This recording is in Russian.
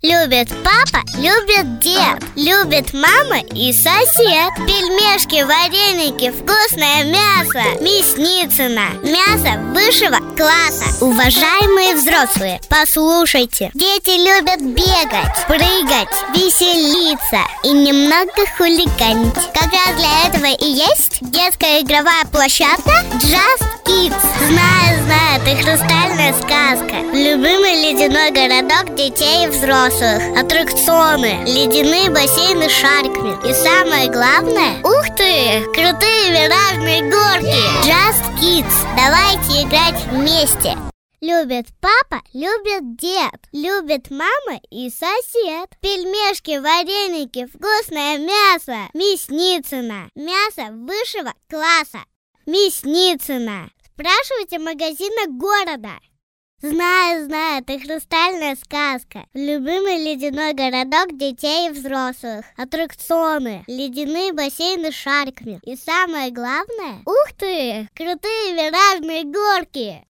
Любит папа, любит дед, любит мама и сосед. Пельмешки, вареники, вкусное мясо. Мясницына. Мясо высшего класса. Уважаемые взрослые, послушайте. Дети любят бегать, прыгать, веселиться и немного хулиганить. Как раз для этого и есть детская игровая площадка Just Kids. Знаю, это хрустальная сказка. Любимый ледяной городок детей и взрослых. Аттракционы, ледяные бассейны с шариками. И самое главное, ух ты, крутые виражные горки. Just Kids. Давайте играть вместе. Любит папа, любит дед, любит мама и сосед. Пельмешки, вареники, вкусное мясо. Мясницына. Мясо высшего класса. Мясницына. Спрашивайте магазина города. Знаю, это хрустальная сказка. Любимый ледяной городок детей и взрослых. Аттракционы, ледяные бассейны с шариками. И самое главное, ух ты, крутые виражные горки.